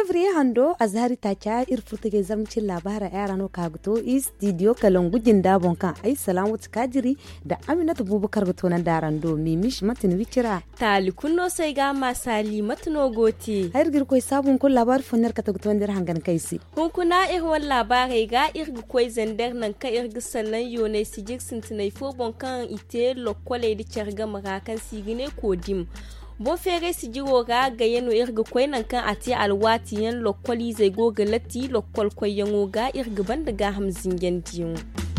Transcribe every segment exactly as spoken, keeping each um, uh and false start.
fevrier hando azhari tacha ir furtige zamcin labara yarano kaguto i studio kalongu jinda bonkan ai salamu kadiri da Aminatu Bubakar goto nan darando mimish matin wicira tali kunno sai ga masali matno goti har gir koy sabun ko labar fonar kata goto ndir hangan kaisi kun kuna ir wal labare ga ir koy zender nan ka ir gisalan yone sijik sintinai fo bonkan ite lokole di cerga marakan sigine kodim bo fere si jiwo ga ga yano irga koy nan kan ati alwati yan lokoli zai go ga latti lokol koy yango ga irga banda ga hamzin gendiyo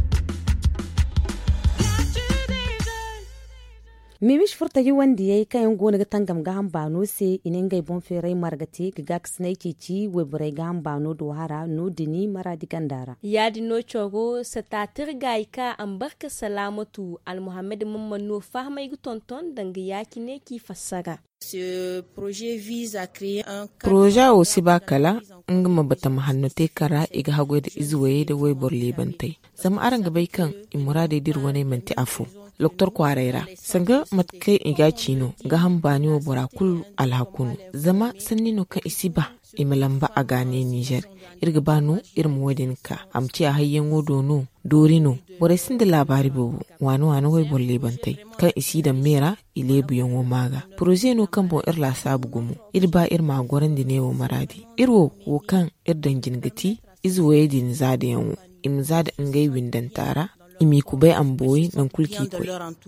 mimish furta yi wanda yayi kayan gona ga tangam ga hambano se inin gai bon fere margate ga gax nai cici webre ga hambano do hara no dini maradi gandara ya dino chogo satatir gaika ambarka salamatu al muhammad mamman no fahmai gu tonton danga yaki ne ki fassara. Ce projet vise à créer un projet aussi bakala ngama bata mahannote kara iga hagwe da izwaye da webor lebantai zama aranga bai kan imurade dirwane manti afu Loktor Kwaraira, sanga matkai iga chino, ga hambani wa borakul alhakunu. Zama sanni no kan isi ba, imalamba a gane Niger. Irga bano irin wadin ka, amci a hayyan wodo no, dori no. Borai sun da labari bobo, wani wani wai bolle bantai. Kan isi da mera, ile buyan wo maga. Proje no kan bon ir lasa bugumu, ir ba ir magoran da ne wo maradi. Irwo wo kan ir dangin gati, izu wayedin zada yanwo. Im zada ngai windan tara, imi kubai amboyi nan kulki koi.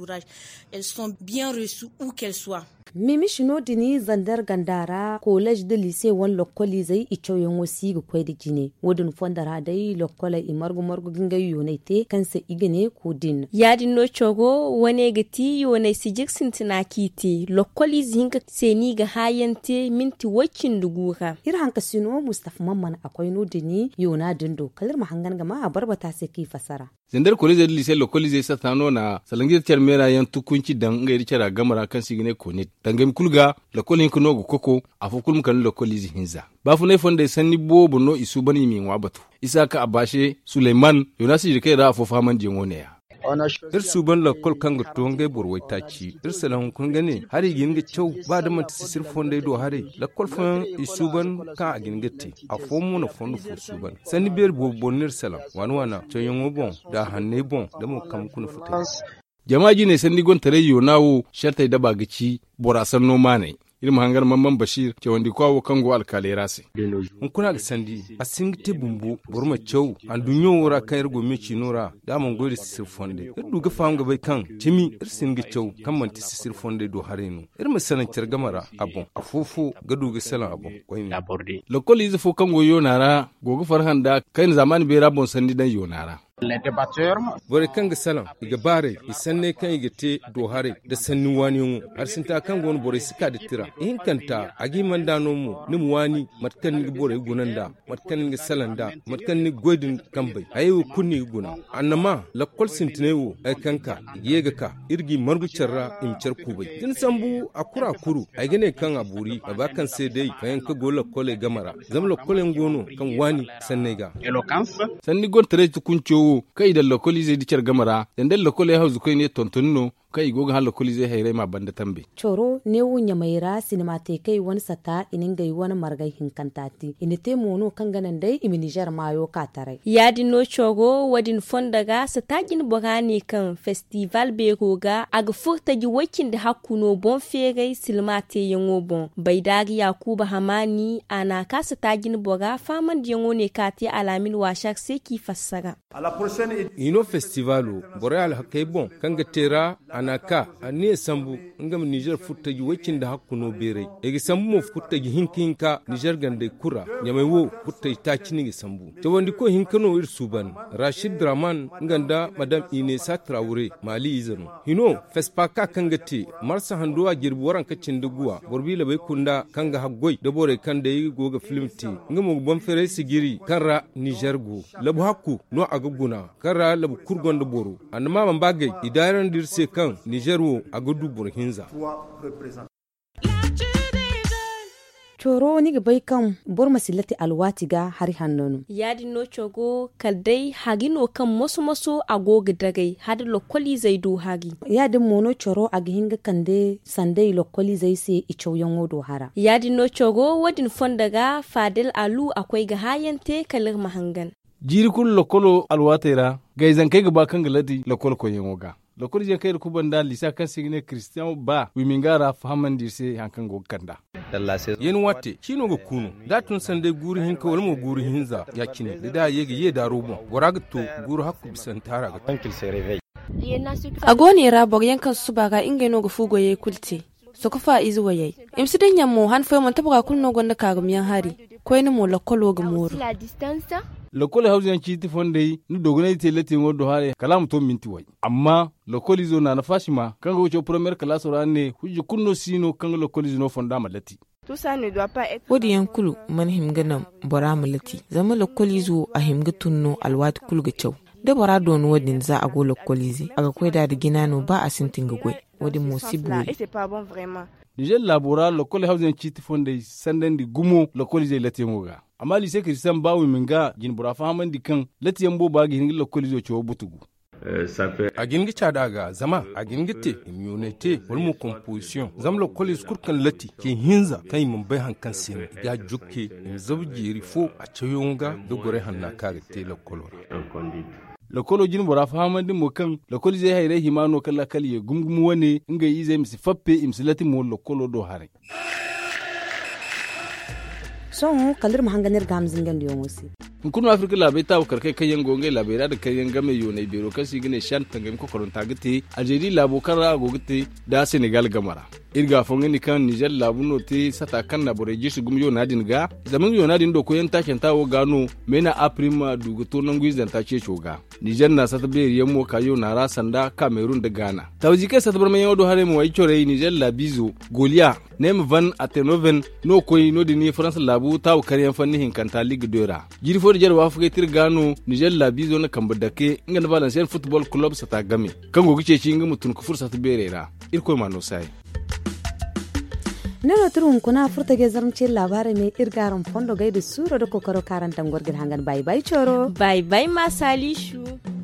Elles sont bien reçues où qu'elles soient. Mimi shino dini zandar gandara college de lycée wan lokoli zai icho yon wasi ga kwai da jine wodin fondara dai lokola imargu margu ginga yonete kansa igane ko din ya dinno chogo wane gati yone sijik sintina kiti lokoli zinga seni ga hayante minti wakin dugura ir hanka sino Mustafa Mamman akwai no dini yona dindo kalir mahangan ga ma barbata sai ki fasara zandar college de lycée lokoli zai satano na salangir charmera yan tukunci dan ga ircara gamara kan sigine ko ne dangam kulga la kolin kuno go koko afu kulum kan la kolizi hinza bafu ne fonde sanni bobo no isu bani min wabatu isaka abashe Suleiman yonasi jike da afu faman jingone ya ir suban la kol kanga tonge borwai taci ir salan kun gane hari ginga cew ba da manta sisir fonde do hari la kol fan isuban ka ginga te a fomu na fondu fo suban sanni ber bo bonir salam wan wana ceyon bon da hanne bon da mo kam kun futa jama'a ne sanni gon tare yonawo shartai da bagaci borasan noma ne ilmu hangar mamman bashir ke wandi kwawo kango alkalera se un kuna ga sandi a singite bumbu burma cew an dunyo wora kan irgo mici nora da man gori sisir fonde irdu ga fanga bai kan timi ir singi cew kan man ti sisir fonde do harenu ir masalan cergamara abon afofo ga duga salan abon koyni lokol izu fo kango yonara gogo farhan da kain zamani be rabon sandi dan yonara bore kan ga salam iga bare isanne kan iga te do hare da sanni wani mu har sinta kan gon bore sika da tira in kanta agi mandano mu nim wani matkan ni bore gunanda matkan ni salanda matkan ni godin kambai ayu kunni guna annama lakkol sintinewo ay kanka yega ka irgi margu charra im char kubai tin sambu akura kuru ay gane kan aburi ba kan sai dai kayan ka gola kole gamara zam lakkole ngono kan wani sanne ga eloquence sanni gon tare tukuncho kai da lokoli zai dicar gamara dan da lokoli ya hauzu kai ne tontonno kai goga har lokoli zai hairai ma banda tambe choro ne wunya mai ra sinima te kai wani sata inin gai wani margai hinkantati ine te mono kan ganan dai imi Niger mayo ka tare ya dino chogo wadin fondaga satagin bogani kan festival be goga aga furta ji wakin da hakuno bon fere silma te yango bon bai dari yakuba hamani ana ka satagin boga faman yango ne ka te alamin washak sai ki fassara ino festivalu boreal hakai bon kanga tera anaka anie sambu ngam Niger futta ji wakin da hakuno bere egi sambu mo futta ji hinkinka Niger gande kura nyamai wo futta ta kini sambu to wandi ko hinkano ir suban Rashid Draman nganda madam Ine Satraure mali izano hino fespaka kanga te marsa handuwa girbu waran kacin duguwa borbila bai kunda kanga haggoi da bore kan da yi goga film ti ngamo bon fere sigiri kanra Niger go labu hakku no aguguna kanra labu kurgon da boro annama man bagay idaran dirse kan Niger wo agudu burhinza coro ni ga bai kan bor masilati alwati ga hari hannonu yadi no chogo kadai hagi no kan maso maso agoga dagai hadi lokoli zai do hagi yadi mono coro a gihinga kande sandai lokoli zai se icho yango do hara yadi no chogo wadin fondaga fadil alu akwai ga hayante kalir mahangan jiri kul lokolo alwatera gaizan kai gaba kan galadi lokol ko yangoga lokol je kai ku banda lisa kan signe christian ba wimingara fahaman dirse hankan go kanda yen wate kino go kuno da tun sande guri hin ka walmo guri hinza yakine da da yege ye da robo goraga to guru hakku bisan tara ga tankil sereve agoni rabog yankan subaga ingeno go fugo ye kulte so kufa izuwa yayi imsidan yammo han fa mon tabaga kunno gonda kagum hari ko ni mo lokolo go moro lokole hausen chiti fonde nu dogona ite leti ngodo hare kalam to minti way amma lokoli zo na nafashima kanga wucho premier classe rane huju kunno sino kanga lokoli zo no fonda malati wodi yankulu man himgana bora malati zama lokoli zo a himga tunno alwat kulga chaw da bora don wadin za a go lokoli zi aga koida da ginano ba a sintin ga goy wodi musibu Niger labora lokole hausen chiti fonde sandandi gumo lokoli ze leti ngoga amma lise kristian bawo minga jin bura fahaman dikan latiyan bo ba gihin lokoli zo cewa butugu a gingi daga zama a gingite immunity walmu composition zam lokoli skurkan lati ke hinza kai mun bai hankan sin ya jukke in zabjiri fo a ceyonga dogore hanna kaga te lokolo lokolo jin bura fahaman din mo kan lokoli zai haire himano kala kali ya gumgumu wane inga yi zai misi fappe imsilati mo lokolo do hare son kalir mahanganir gamzingen da yongosi kunu afrika labai tawo karkai kayan gongai labera da kayan game yo na ibero kasi gine shan tangam ko koron tagite algeria labo kara gogite da senegal gamara irga fongeni kan niger labu no te sata kan na bore jisu gum yo nadin ga zaman yo nadin do koyen taken tawo gano mena aprima dugo to nan guizan ta ce choga niger na sata be yemo kayo na rasanda cameroon da ghana tawji kai sata barman yodo hare mu wai chore niger labizo golia nem van atenoven no koy no dini france labu tawo karyan fanni hin kanta ligue dora jiri fo jar wa fuge tir gano niger labizo na kamba dake ngan valenciennes football club sata game kango gice ci ngi mutun ku fursa ta berera irko mano sai nana turun kuna furta ge zarmce labarai mai irgaran fondo gaida suro da kokaro karantan gurgin hangan bye bye choro bye bye masalishu